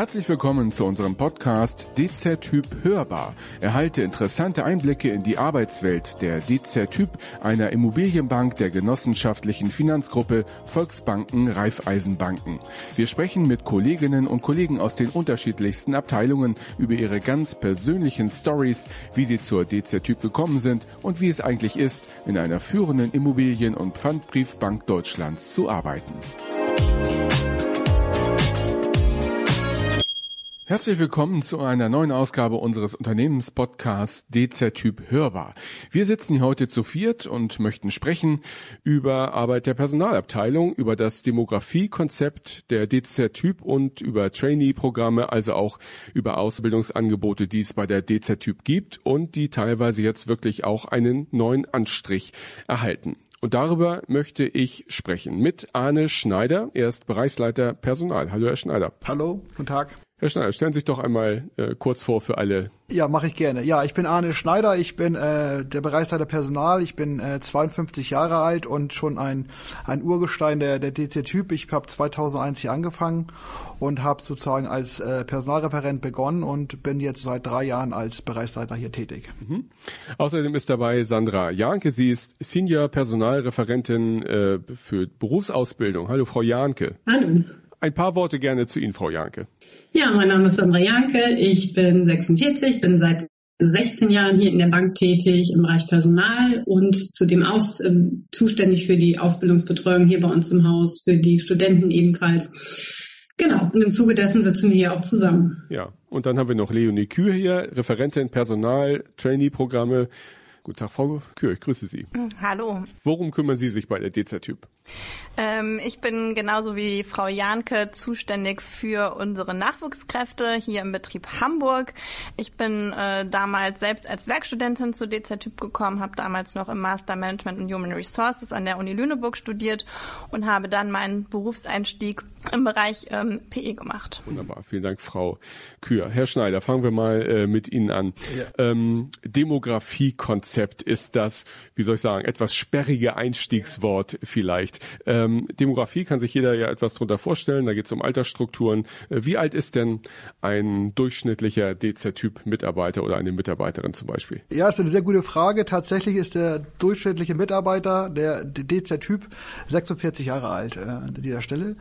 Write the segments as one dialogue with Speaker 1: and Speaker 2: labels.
Speaker 1: Herzlich willkommen zu unserem Podcast DZ-Typ Hörbar. Erhalte interessante Einblicke in die Arbeitswelt der DZ-Typ, einer Immobilienbank der genossenschaftlichen Finanzgruppe Volksbanken Raiffeisenbanken. Wir sprechen mit Kolleginnen und Kollegen aus den unterschiedlichsten Abteilungen über ihre ganz persönlichen Stories, wie sie zur DZ-Typ gekommen sind und wie es eigentlich ist, in einer führenden Immobilien- und Pfandbriefbank Deutschlands zu arbeiten. Herzlich willkommen zu einer neuen Ausgabe unseres Unternehmenspodcasts DZ-Typ Hörbar. Wir sitzen hier heute zu viert und möchten sprechen über Arbeit der Personalabteilung, über das Demografiekonzept der DZ-Typ und über Trainee-Programme, also auch über Ausbildungsangebote, die es bei der DZ-Typ gibt und die teilweise jetzt wirklich auch einen neuen Anstrich erhalten. Und darüber möchte ich sprechen mit Arne Schneider. Er ist Bereichsleiter Personal. Hallo, Herr Schneider.
Speaker 2: Hallo, guten Tag.
Speaker 1: Herr Schneider, stellen Sie sich doch einmal kurz vor für alle.
Speaker 2: Ja, mache ich gerne. Ja, ich bin Arne Schneider, ich bin der Bereichsleiter Personal, ich bin 52 Jahre alt und schon ein Urgestein der DZ-Typ. Ich habe 2001 hier angefangen und habe sozusagen als Personalreferent begonnen und bin jetzt seit 3 Jahren als Bereichsleiter hier tätig.
Speaker 1: Mhm. Außerdem ist dabei Sandra Jahnke. Sie ist Senior Personalreferentin für Berufsausbildung. Hallo, Frau Jahnke.
Speaker 3: Hallo.
Speaker 1: Ein paar Worte gerne zu Ihnen, Frau Jahnke.
Speaker 3: Ja, mein Name ist Sandra Jahnke. Ich bin 46, bin seit 16 Jahren hier in der Bank tätig im Bereich Personal und zudem zuständig für die Ausbildungsbetreuung hier bei uns im Haus, für die Studenten ebenfalls. Genau, und im Zuge dessen sitzen wir hier auch zusammen.
Speaker 1: Ja, und dann haben wir noch Leonie Kühr hier, Referentin Personal, Trainee-Programme. Guten Tag, Frau Kühr, ich grüße Sie.
Speaker 4: Hallo.
Speaker 1: Worum kümmern Sie sich bei der DZ-Typ?
Speaker 4: Ich bin genauso wie Frau Jahnke zuständig für unsere Nachwuchskräfte hier im Betrieb Hamburg. Ich bin damals selbst als Werkstudentin zur DZ-Typ gekommen, habe damals noch im Master Management und Human Resources an der Uni Lüneburg studiert und habe dann meinen Berufseinstieg im Bereich PE gemacht.
Speaker 1: Wunderbar, vielen Dank, Frau Kühr. Herr Schneider, fangen wir mal mit Ihnen an. Ja. Demografiekonzept ist das, wie soll ich sagen, etwas sperrige Einstiegswort vielleicht. Demografie kann sich jeder ja etwas drunter vorstellen, da geht es um Altersstrukturen. Wie alt ist denn ein durchschnittlicher DZ-Typ-Mitarbeiter oder eine Mitarbeiterin zum Beispiel?
Speaker 2: Ja, ist eine sehr gute Frage. Tatsächlich ist der durchschnittliche Mitarbeiter der DZ-Typ 46 Jahre alt an dieser Stelle.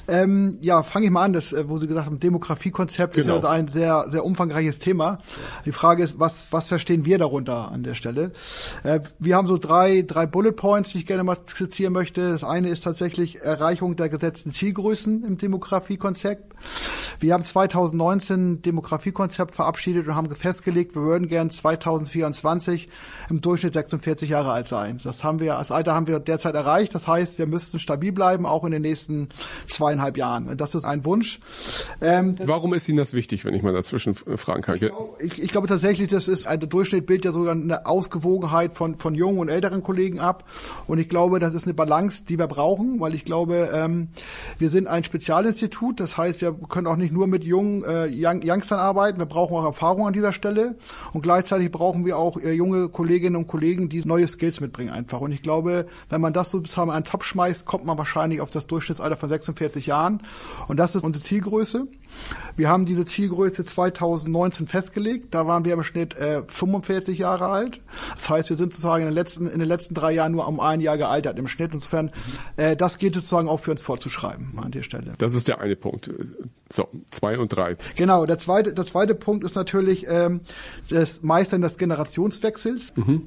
Speaker 2: Ja, fange ich mal an, das, wo Sie gesagt haben, Demografiekonzept ist ja ein sehr, sehr umfangreiches Thema. Die Frage ist, was verstehen wir darunter an der Stelle? Wir haben so drei Bullet Points, die ich gerne mal skizzieren möchte. Das eine ist tatsächlich Erreichung der gesetzten Zielgrößen im Demografiekonzept. Wir haben 2019 ein Demografiekonzept verabschiedet und haben festgelegt, wir würden gern 2024 im Durchschnitt 46 Jahre alt sein. Das Alter haben wir derzeit erreicht. Das heißt, wir müssten stabil bleiben, auch in den nächsten 2,5 Jahren. Das ist ein Wunsch.
Speaker 1: Warum ist Ihnen das wichtig, wenn ich mal dazwischen fragen kann?
Speaker 2: Ich glaube tatsächlich, das ist ein Durchschnitt, bildet ja sogar eine Ausgewogenheit von jungen und älteren Kollegen ab. Und ich glaube, das ist eine Balance, die wir brauchen, weil ich glaube, wir sind ein Spezialinstitut. Das heißt, wir können auch nicht nur mit jungen Youngstern arbeiten. Wir brauchen auch Erfahrung an dieser Stelle. Und gleichzeitig brauchen wir auch junge Kolleginnen und Kollegen, die neue Skills mitbringen einfach. Und ich glaube, wenn man das sozusagen an einen Topf schmeißt, kommt man wahrscheinlich auf das Durchschnittsalter von 46 Jahren. Und das ist unsere Zielgröße. Wir haben diese Zielgröße 2019 festgelegt. Da waren wir im Schnitt 45 Jahre alt. Das heißt, wir sind sozusagen in den letzten 3 Jahren nur um 1 Jahr gealtert im Schnitt. Insofern, das geht sozusagen auch für uns vorzuschreiben an der Stelle.
Speaker 1: Das ist der eine Punkt. So, 2 und 3.
Speaker 2: Genau, der zweite Punkt ist natürlich das Meistern des Generationswechsels. Mhm.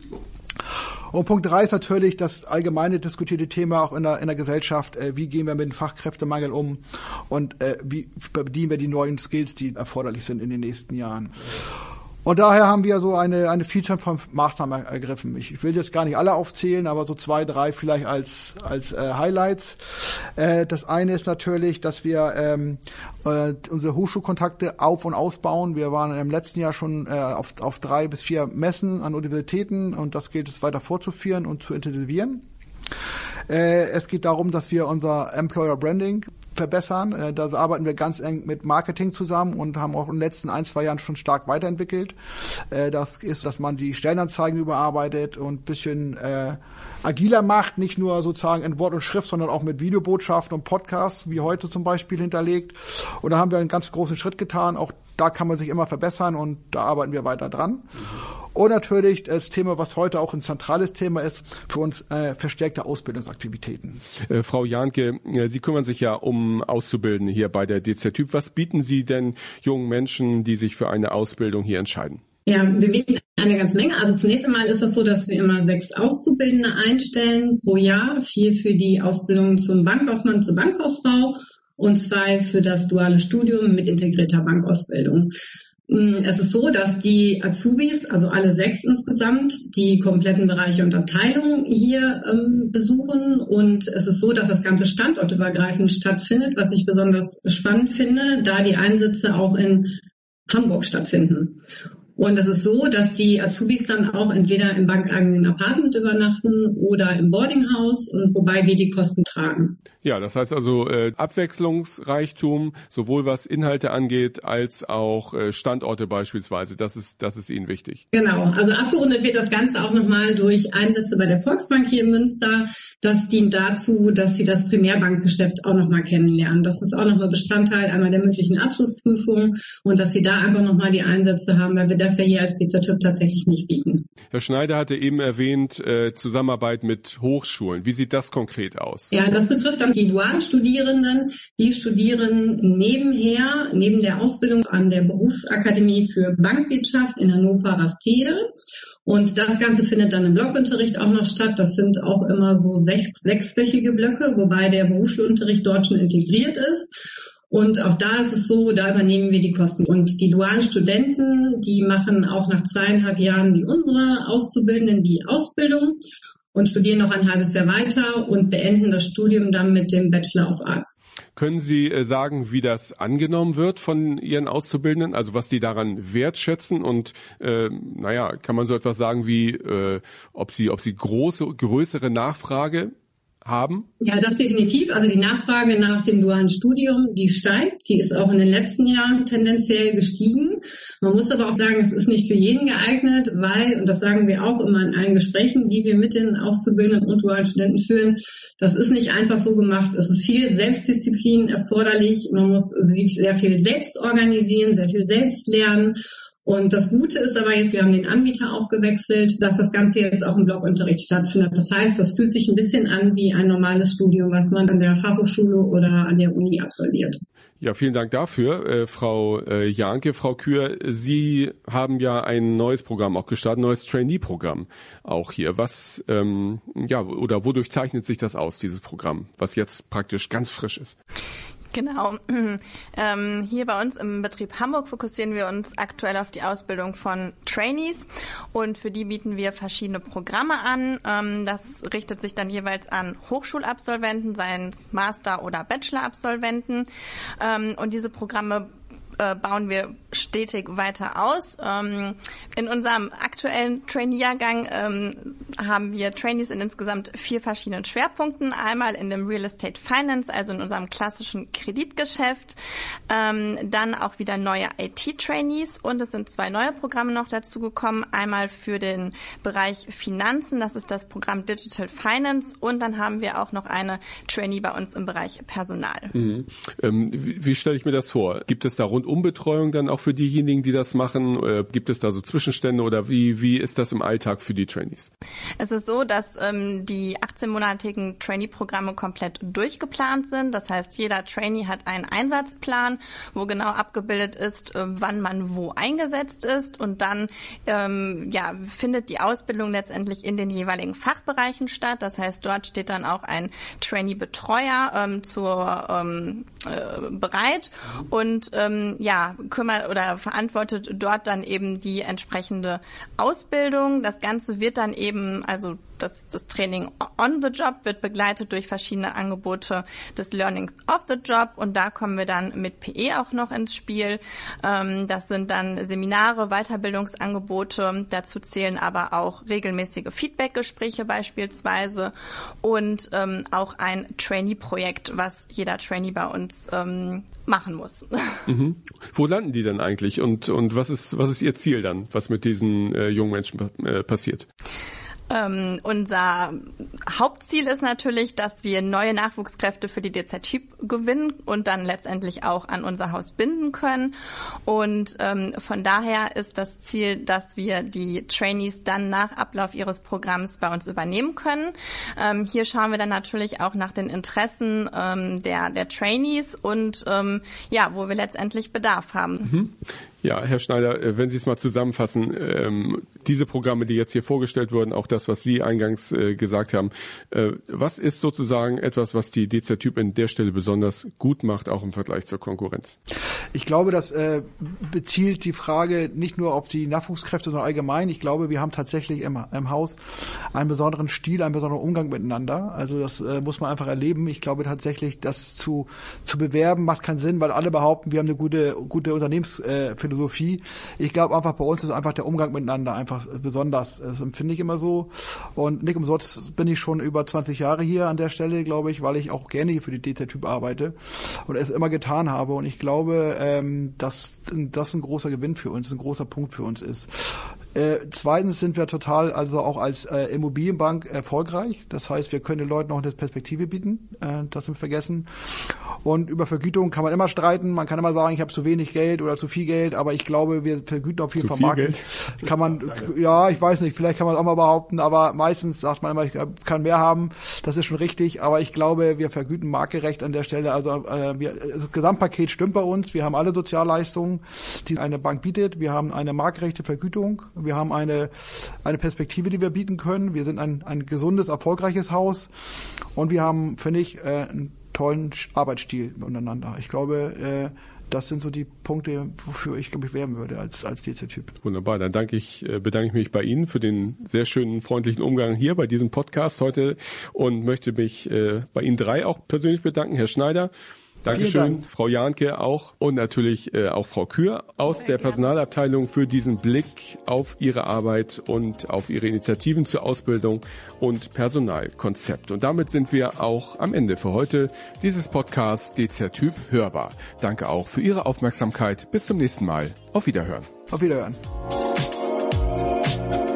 Speaker 2: Und Punkt 3 ist natürlich das allgemeine diskutierte Thema auch in der Gesellschaft. Wie gehen wir mit dem Fachkräftemangel um und wie bedienen wir die neuen Skills, die erforderlich sind in den nächsten Jahren. Und daher haben wir so eine Vielzahl von Maßnahmen ergriffen. Ich will jetzt gar nicht alle aufzählen, aber so 2, 3 vielleicht als Highlights. Das eine ist natürlich, dass wir unsere Hochschulkontakte auf- und ausbauen. Wir waren im letzten Jahr schon auf 3 bis 4 Messen an Universitäten und das gilt es weiter fortzuführen und zu intensivieren. Es geht darum, dass wir unser Employer Branding verbessern. Da arbeiten wir ganz eng mit Marketing zusammen und haben auch in den letzten 1-2 Jahren schon stark weiterentwickelt. Das ist, dass man die Stellenanzeigen überarbeitet und ein bisschen agiler macht, nicht nur sozusagen in Wort und Schrift, sondern auch mit Videobotschaften und Podcasts, wie heute zum Beispiel, hinterlegt. Und da haben wir einen ganz großen Schritt getan. Auch da kann man sich immer verbessern und da arbeiten wir weiter dran. Und natürlich das Thema, was heute auch ein zentrales Thema ist, für uns verstärkte Ausbildungsaktivitäten.
Speaker 1: Frau Jahnke, Sie kümmern sich ja um Auszubildende hier bei der DZ-Typ. Was bieten Sie denn jungen Menschen, die sich für eine Ausbildung hier entscheiden?
Speaker 3: Ja, wir bieten eine ganze Menge. Also zunächst einmal ist das so, dass wir immer 6 Auszubildende einstellen pro Jahr, 4 für die Ausbildung zum Bankkaufmann, zur Bankkauffrau und 2 für das duale Studium mit integrierter Bankausbildung. Es ist so, dass die Azubis, also alle 6 insgesamt, die kompletten Bereiche und Abteilungen hier besuchen. Und es ist so, dass das Ganze standortübergreifend stattfindet, was ich besonders spannend finde, da die Einsätze auch in Hamburg stattfinden. Und es ist so, dass die Azubis dann auch entweder im bankeigenen Apartment übernachten oder im Boardinghaus, und wobei wir die Kosten tragen.
Speaker 1: Ja, das heißt also Abwechslungsreichtum, sowohl was Inhalte angeht, als auch Standorte beispielsweise. Das ist Ihnen wichtig.
Speaker 3: Genau, also abgerundet wird das Ganze auch nochmal durch Einsätze bei der Volksbank hier in Münster. Das dient dazu, dass Sie das Primärbankgeschäft auch nochmal kennenlernen. Das ist auch nochmal Bestandteil einmal der mündlichen Abschlussprüfung und dass Sie da einfach nochmal die Einsätze haben, weil wir das ja hier als DZ-Typ tatsächlich nicht bieten.
Speaker 1: Herr Schneider hatte eben erwähnt, Zusammenarbeit mit Hochschulen. Wie sieht das konkret aus?
Speaker 3: Ja, das betrifft dann die dualen Studierenden. Die studieren nebenher, neben der Ausbildung an der Berufsakademie für Bankwirtschaft in Hannover-Rastede. Und das Ganze findet dann im Blockunterricht auch noch statt. Das sind auch immer so 6-wöchige Blöcke, wobei der Berufsschulunterricht dort schon integriert ist. Und auch da ist es so, da übernehmen wir die Kosten. Und die dualen Studenten, die machen auch nach 2,5 Jahren wie unsere Auszubildenden die Ausbildung und studieren noch ein halbes Jahr weiter und beenden das Studium dann mit dem Bachelor of Arts.
Speaker 1: Können Sie sagen, wie das angenommen wird von Ihren Auszubildenden? Also was die daran wertschätzen und kann man so etwas sagen wie, ob sie größere Nachfrage haben?
Speaker 3: Ja, das definitiv. Also die Nachfrage nach dem dualen Studium, die steigt. Die ist auch in den letzten Jahren tendenziell gestiegen. Man muss aber auch sagen, es ist nicht für jeden geeignet, weil, und das sagen wir auch immer in allen Gesprächen, die wir mit den Auszubildenden und dualen Studenten führen, das ist nicht einfach so gemacht. Es ist viel Selbstdisziplin erforderlich. Man muss sehr viel selbst organisieren, sehr viel selbst lernen. Und das Gute ist aber jetzt, wir haben den Anbieter auch gewechselt, dass das Ganze jetzt auch im Blockunterricht stattfindet. Das heißt, das fühlt sich ein bisschen an wie ein normales Studium, was man an der Fachhochschule oder an der Uni absolviert.
Speaker 1: Ja, vielen Dank dafür, Frau Jahnke. Frau Kür, Sie haben ja ein neues Programm auch gestartet, ein neues Trainee-Programm auch hier. Was, oder wodurch zeichnet sich das aus, dieses Programm, was jetzt praktisch ganz frisch ist?
Speaker 4: Genau. Hier bei uns im Betrieb Hamburg fokussieren wir uns aktuell auf die Ausbildung von Trainees und für die bieten wir verschiedene Programme an. Das richtet sich dann jeweils an Hochschulabsolventen, seien es Master- oder Bachelor-Absolventen. Und diese Programme bauen wir stetig weiter aus. In unserem aktuellen Trainee-Jahrgang haben wir Trainees in insgesamt 4 verschiedenen Schwerpunkten. Einmal in dem Real Estate Finance, also in unserem klassischen Kreditgeschäft. Dann auch wieder neue IT-Trainees und es sind 2 neue Programme noch dazu gekommen. Einmal für den Bereich Finanzen, das ist das Programm Digital Finance und dann haben wir auch noch eine Trainee bei uns im Bereich Personal.
Speaker 1: Mhm. Wie stelle ich mir das vor? Gibt es da Rundumbetreuung dann auch für diejenigen, die das machen? Gibt es da so Zwischenstände oder wie ist das im Alltag für die Trainees?
Speaker 4: Es ist so, dass die 18-monatigen Trainee-Programme komplett durchgeplant sind. Das heißt, jeder Trainee hat einen Einsatzplan, wo genau abgebildet ist, wann man wo eingesetzt ist und dann findet die Ausbildung letztendlich in den jeweiligen Fachbereichen statt. Das heißt, dort steht dann auch ein Trainee-Betreuer bereit und kümmert oder verantwortet dort dann eben die entsprechende Ausbildung. Das Ganze wird dann eben Also das Training on the Job wird begleitet durch verschiedene Angebote des Learnings of the Job und da kommen wir dann mit PE auch noch ins Spiel. Das sind dann Seminare, Weiterbildungsangebote, dazu zählen aber auch regelmäßige Feedbackgespräche beispielsweise und auch ein Trainee-Projekt, was jeder Trainee bei uns machen muss.
Speaker 1: Mhm. Wo landen die denn eigentlich und was ist ihr Ziel dann, was mit diesen jungen Menschen passiert?
Speaker 4: Unser Hauptziel ist natürlich, dass wir neue Nachwuchskräfte für die DZ-Typ gewinnen und dann letztendlich auch an unser Haus binden können. Und von daher ist das Ziel, dass wir die Trainees dann nach Ablauf ihres Programms bei uns übernehmen können. Hier schauen wir dann natürlich auch nach den Interessen der Trainees und wo wir letztendlich Bedarf haben.
Speaker 1: Mhm. Ja, Herr Schneider, wenn Sie es mal zusammenfassen, diese Programme, die jetzt hier vorgestellt wurden, auch das, was Sie eingangs gesagt haben, was ist sozusagen etwas, was die DZ-Typ an der Stelle besonders gut macht, auch im Vergleich zur Konkurrenz?
Speaker 2: Ich glaube, das bezielt die Frage nicht nur auf die Nachwuchskräfte, sondern allgemein. Ich glaube, wir haben tatsächlich im Haus einen besonderen Stil, einen besonderen Umgang miteinander. Also das muss man einfach erleben. Ich glaube tatsächlich, das zu bewerben macht keinen Sinn, weil alle behaupten, wir haben eine gute Unternehmensphilosophie. Ich glaube einfach, bei uns ist einfach der Umgang miteinander einfach besonders. Das empfinde ich immer so. Und nicht umsonst bin ich schon über 20 Jahre hier an der Stelle, glaube ich, weil ich auch gerne hier für die DZ-Typ arbeite und es immer getan habe. Und ich glaube, dass das ein großer Gewinn für uns, ein großer Punkt für uns ist. Zweitens sind wir total, also auch als Immobilienbank erfolgreich. Das heißt, wir können den Leuten auch eine Perspektive bieten. Das sind wir vergessen. Und über Vergütung kann man immer streiten. Man kann immer sagen, ich habe zu wenig Geld oder zu viel Geld. Aber ich glaube, wir vergüten auf jeden Fall Markt. Kann man, ja, ich weiß nicht, vielleicht kann man es auch mal behaupten. Aber meistens sagt man immer, ich kann mehr haben. Das ist schon richtig. Aber ich glaube, wir vergüten marktgerecht an der Stelle. Also das Gesamtpaket stimmt bei uns. Wir haben alle Sozialleistungen, die eine Bank bietet. Wir haben eine marktgerechte Vergütung. Wir haben eine Perspektive, die wir bieten können. Wir sind ein gesundes, erfolgreiches Haus. Und wir haben, finde ich, einen tollen Arbeitsstil untereinander. Ich glaube, das sind so die Punkte, wofür ich mich werben würde als DZ-Typ.
Speaker 1: Wunderbar, dann bedanke ich mich bei Ihnen für den sehr schönen, freundlichen Umgang hier bei diesem Podcast heute und möchte mich bei Ihnen drei auch persönlich bedanken. Herr Schneider, Dankeschön, Frau Jahnke auch und natürlich auch Frau Kür aus der Personalabteilung für diesen Blick auf Ihre Arbeit und auf Ihre Initiativen zur Ausbildung und Personalkonzept. Und damit sind wir auch am Ende für heute dieses Podcasts DZ-Typ hörbar. Danke auch für Ihre Aufmerksamkeit. Bis zum nächsten Mal. Auf Wiederhören.
Speaker 2: Auf Wiederhören.